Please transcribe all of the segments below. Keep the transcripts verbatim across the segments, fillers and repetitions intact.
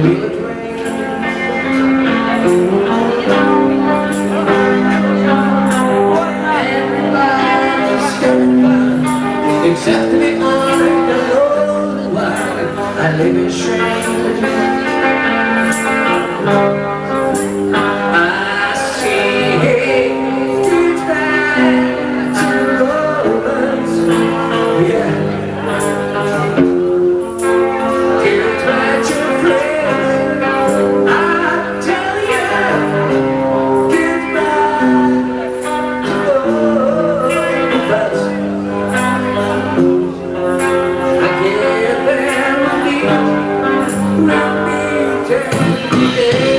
will it rain? Everybody's having fun, except me, I don't know why I live in shame. I see it's back to romance, yeah. It's back to friends, I tell you. It's back to romance. I get there with me, with me every day.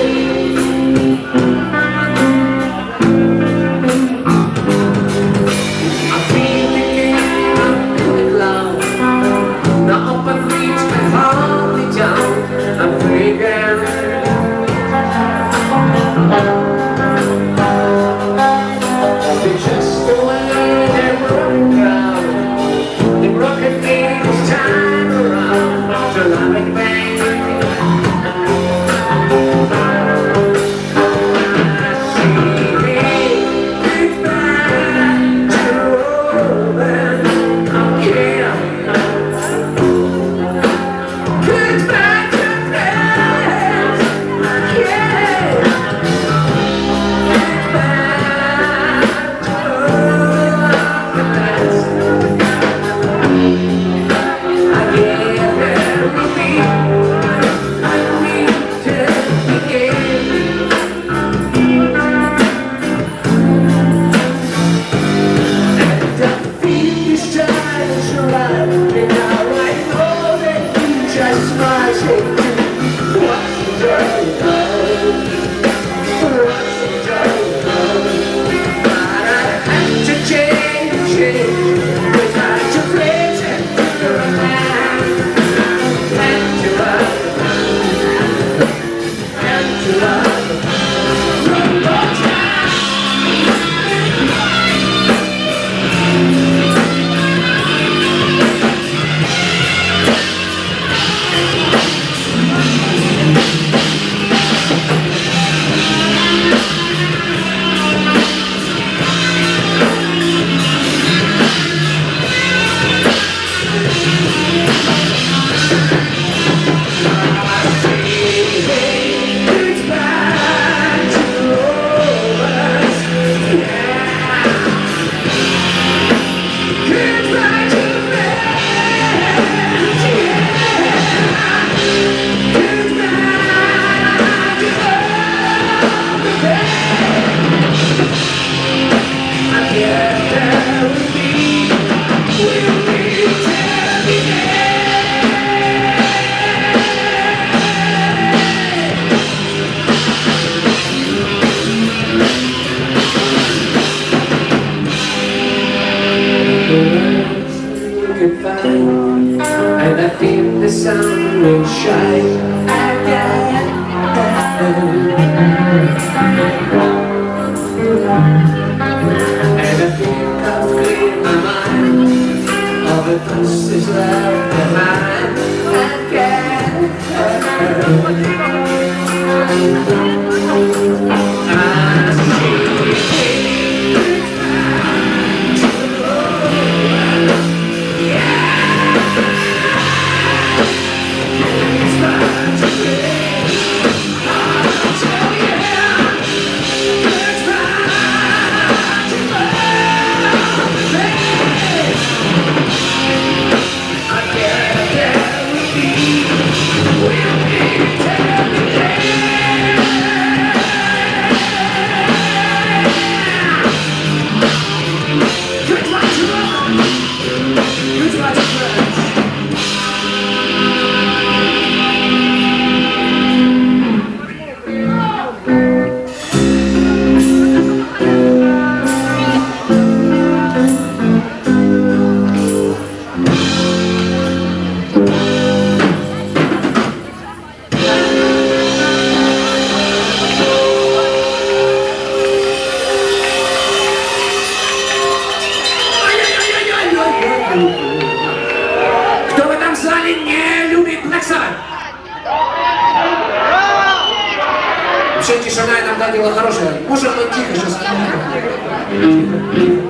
And I think the sun will shine again. And I think I've cleared my mind, all the dust is left behind again. I see Кто в этом зале не любит Black Sabbath? Вообще тишина иногда дело хорошее. Можем мы тихо сейчас? Тихо.